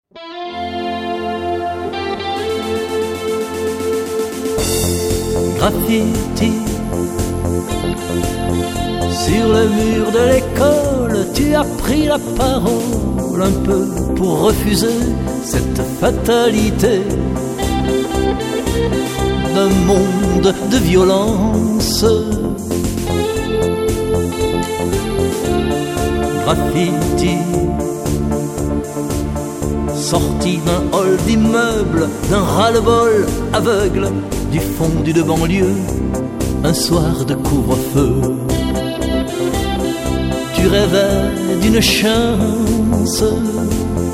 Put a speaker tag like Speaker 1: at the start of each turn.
Speaker 1: Graffiti sur le mur de l'école, tu as pris la parole un peu pour refuser cette fatalité d'un monde de violence. Graffiti sorti d'un hall d'immeuble, d'un ras-le-bol aveugle du fondu de banlieue, un soir de couvre-feu. Tu rêvais d'une chance